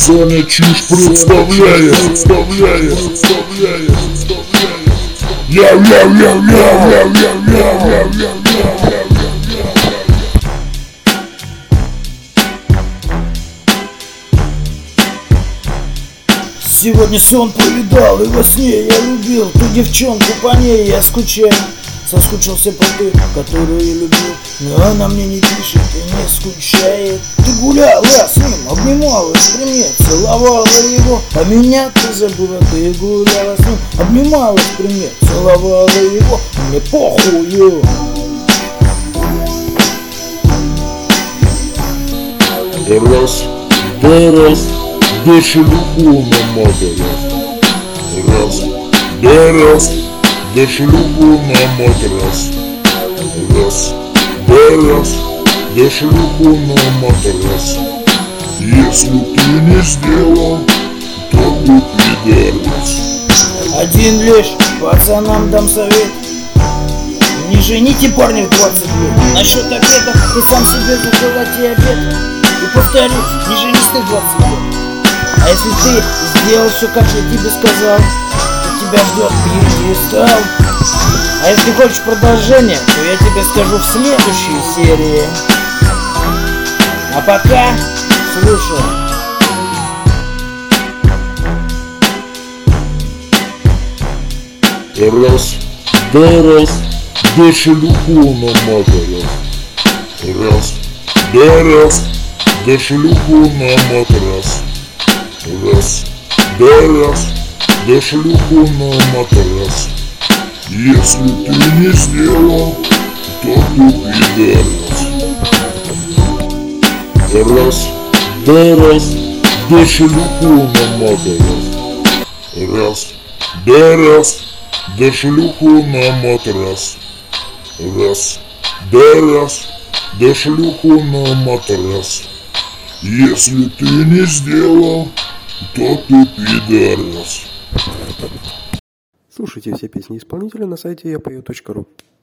Саня Чиж представляет. Сегодня сон повидал, и во сне я любил ту девчонку, по ней я скучаю. Соскучился по той, которую я любил, но она мне не пишет и не скучает. Ты гуляла с ним, обнималась при мне, целовала его, а меня ты забыла. Ты гуляла с ним, обнималась при мне, целовала его, мне похую. Раз, да раз, да шелуху наматывай. Раз, да раз, да шелуху наматывай. Раз, да раз, да шелуху наматывай. Если ты не сделал, то ты пидорас. Один лишь пацанам дам совет: не жените парня в 20 лет. Насчет обеда ты сам себе заколоти обед. И повторюсь, не женись ты в 20 лет. А если ты сделал все, как я тебе сказал, то тебя ждет пьедестал. А если хочешь продолжение, то я тебе скажу в следующей серии. А пока слушай. Раз, да шелуху наматывай. Раз, да шелуху наматывай. Раз, да шелуху наматывай. Если ты не сделал, то ты пидорас. Раз, да шелуху наматывай. Раз, да шелуху наматывай. Раз, да шелуху наматывай. Если ты не сделал, то ты пидорас. Слушайте все песни исполнителя на сайте yapою.ru.